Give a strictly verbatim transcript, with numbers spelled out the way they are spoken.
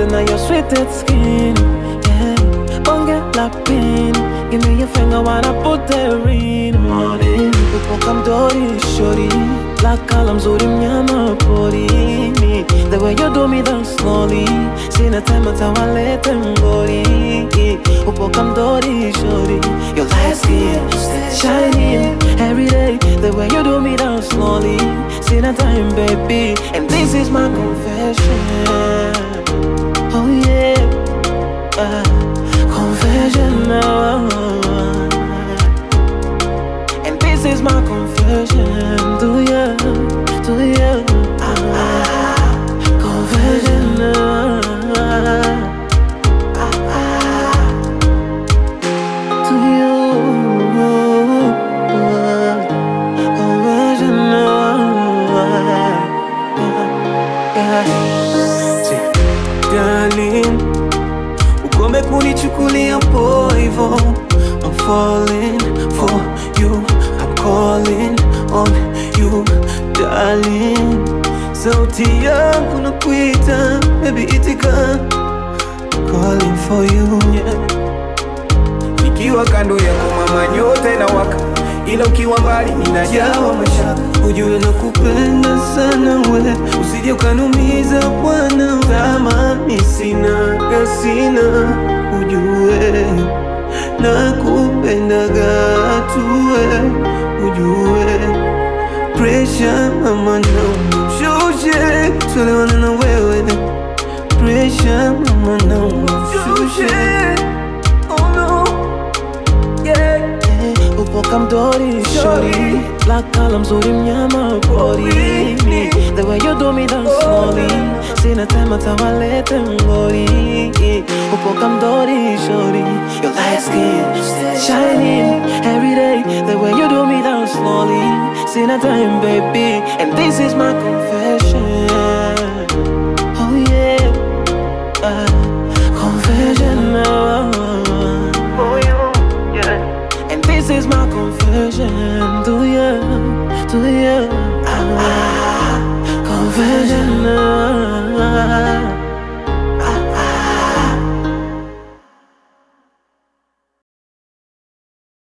Feeling on your sweetest skin, yeah. Bonge la pin, give me your finger when I put the ring on it. Upoka mdori, shorty, la kala mzuri mnyama porini. The way you do me that slowly, sina time atawalete ngori. Upoka mdori, shorty, your light skin shining every day. The way you do me that slowly, sina time baby, and this is my confession. Oh yeah, uh, confession now. And this is my confession to you, to you. uh, Confession now. To you, confession now. Darling, ukome kunichukulia poivo. I'm falling for you, I'm calling on you, darling. Sauti yangu nakuita, baby itika. Calling for you, yeah. Nikiwa kando yako mama nyota inawaka, ila ukiwa mbali ninajawa mashaka. Ujue nakupenda sana we, usije ukanumiza bwana. Tamani sina gasina, ujue nakupendaga tuwe. Ujue pressure mama na umshushe, tulewana na wewe. Pressure mama na umshushe. Oh no, yeah. Upoka mdori, shorty, la kala mzuri mnyama porini. The way you do me that slowly, sina time atawalete ngori. Upoka mdori, shorty, your light skin shining every day. The way you do me that slowly, sina time baby, and this is my confession. Oh yeah, uh, confession now. For you, yeah. And this is my confession to you, to you.